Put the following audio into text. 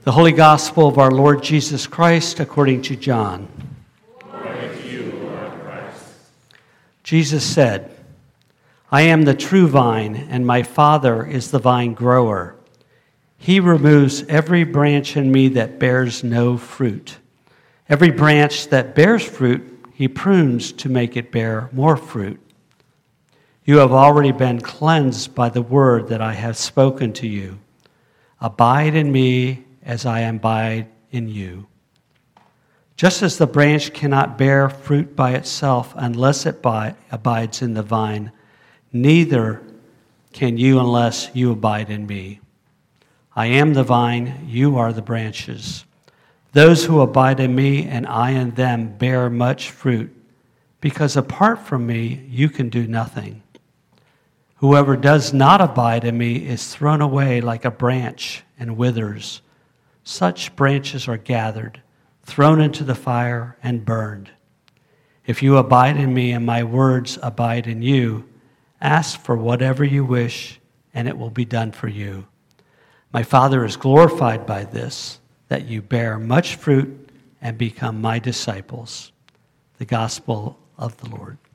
The Holy Gospel of our Lord Jesus Christ according to John. Glory to you, Lord Christ. Jesus said, I am the true vine, and my Father is the vine grower. He removes every branch in me that bears no fruit. Every branch that bears fruit, he prunes to make it bear more fruit. You have already been cleansed by the word that I have spoken to you. Abide in me as I abide in you. Just as the branch cannot bear fruit by itself unless it abides in the vine, neither can you unless you abide in me. I am the vine, you are the branches. Those who abide in me and I in them bear much fruit, because apart from me you can do nothing. Whoever does not abide in me is thrown away like a branch and withers. Such branches are gathered, thrown into the fire, and burned. If you abide in me and my words abide in you, ask for whatever you wish, and it will be done for you. My Father is glorified by this, that you bear much fruit and become my disciples. The Gospel of the Lord.